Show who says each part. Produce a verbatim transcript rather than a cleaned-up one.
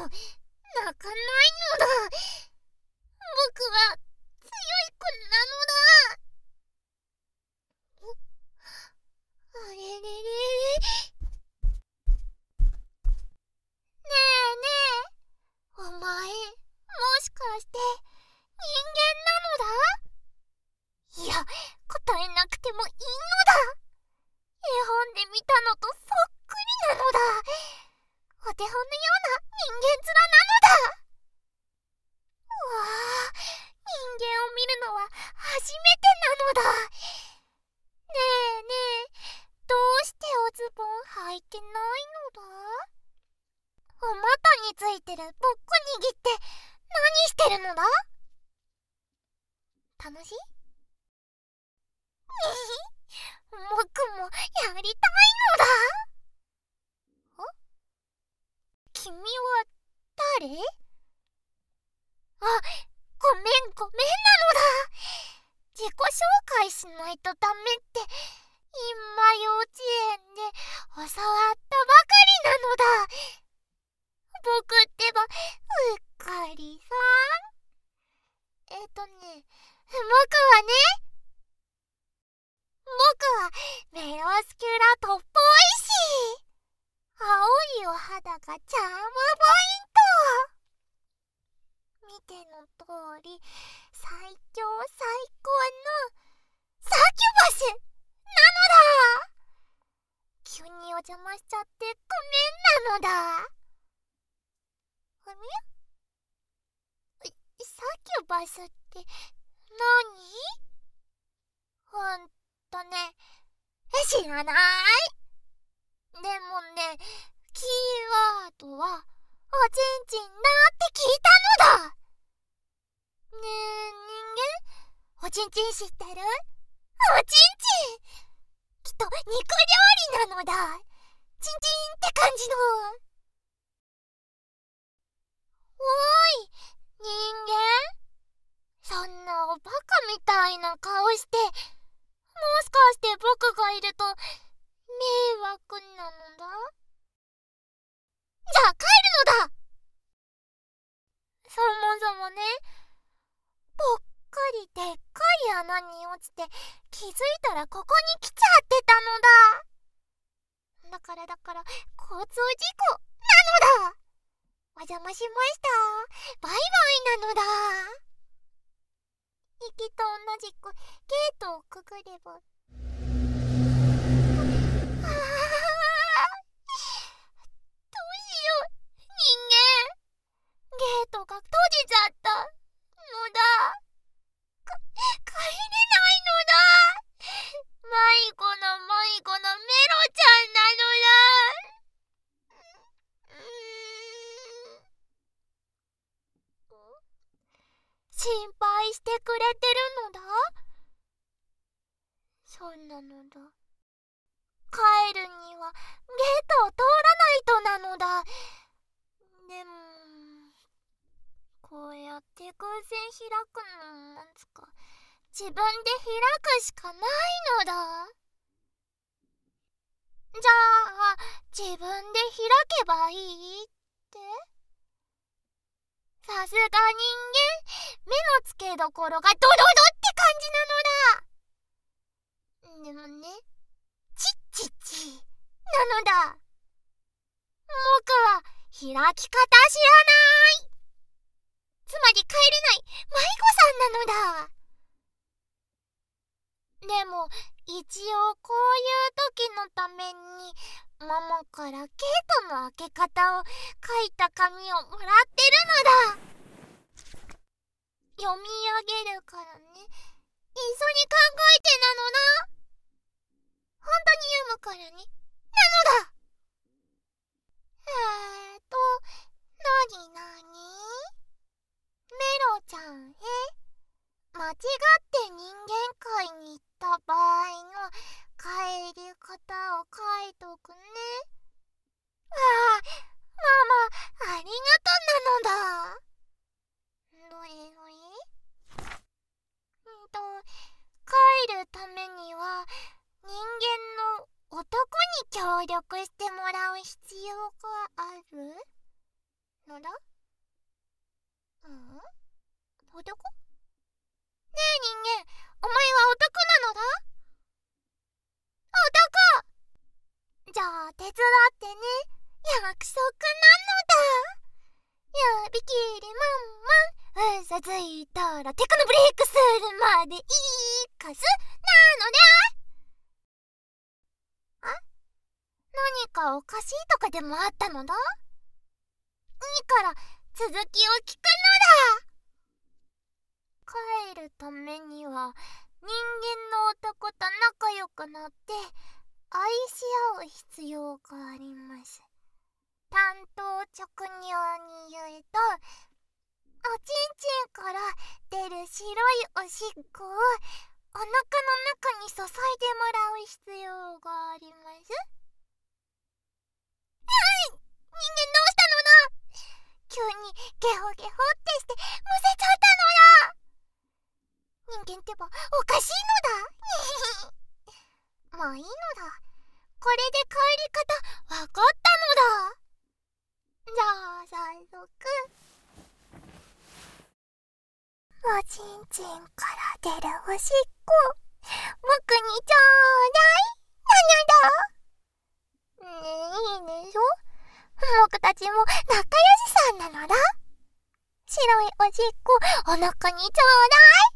Speaker 1: 泣かないのだ。僕は強い子なのだ。お、あれれれれ。ねえねえ、お前、もしかして人間なのだ？いや、答えなくてもいいのだ。絵本で見たのとそっくりなのだ。お手本のような人間面なのだ。うわあ、人間を見るのは初めてなのだ。ねえねえ、どうしておズボン履いてないのだ？お股についてるボッコ握って何してるのだ？楽しい？僕もやりたいのだ。お？君は誰？あ、ごめんごめんなのだ。自己紹介しないとダメって今幼稚園で教わったばかりなのだ。僕ってばうっかりさん。えっとね、僕はね、僕はメロスキュラトップおいし。青いお肌がチャームポイント。見ての通り最強最高のサキュバスなのだ。急にお邪魔しちゃってごめんなのだ。あれ？サキュバスって何？ほんとね、知らない？でもね、キーワードはおちんちんだって聞いたのだ。ねえ人間、おちんちん知ってる？おちんちんきっと肉料理なのだ。チンチンって感じの。おい人間、そんなおバカみたいな顔して、もしかして僕がいると迷惑なのだ？じゃあ帰るのだ。そもそもね、ぽっかりでっかい穴に落ちて気づいたらここに来ちゃってたのだ。だからだから交通事故なのだ。お邪魔しました。バイバイなのだ。息と同じくゲートをくぐれば。ああ、どうしよう。人間、ゲートが閉じちゃったのだ。か帰れないのだ。迷子の迷子のメロちゃんなのだ。うーん、心配してくれてるのだ。そうなのだ。帰るにはゲートを通らないとなのだ。でもこうやって偶然開くのなんつか自分で開くしかないのだ。じゃあ自分で開けばいいって？さすが人間、目の付けどころがドドドって感じなのだ。でもね、チッチッチなのだ。僕は開き方知らない。つまり帰れない迷子さんなのだ。でも一応こういう時のためにママからゲートの開け方を書いた紙をもらってるのだ。読み上げるからね。一緒に考えてなのな。本当に読むからね。なのだ。えーと、なになに？メロちゃんへ。間違って人間界に行った場合の帰り方を書いとくね。ああ、ママ、ありがとなのだ。どれどれ？んと、帰るためには人間の男に協力してもらう必要があるののだ？うん？男？ねえ人間、お前は男なのだ？男！じゃあ手伝ってね。約束なのだ。指切りまんまん、嘘ついたらテクノブレイクするまでいいかすなのだ。あ？何かおかしいとかでもあったのだ？いいから続きを聞くのだ。帰るためには人間の男と仲良くなって愛し合う必要があります。単刀直入に言うと、おちんちんから出る白いおしっこをお腹の中に注いでもらう必要があります。はい、人間どうしたのだ？急にゲホゲホってしてむせちゃったのだ。人間ってばおかしいのだ。まあいいのだ。これで帰り方わかったのだ。じゃあ早速、おちんちんから出るおしっこ僕にちょうだい。なのだ。ねえ、いいでしょ？僕たちも仲良しさんなのだ。白いおしっこお腹にちょうだい。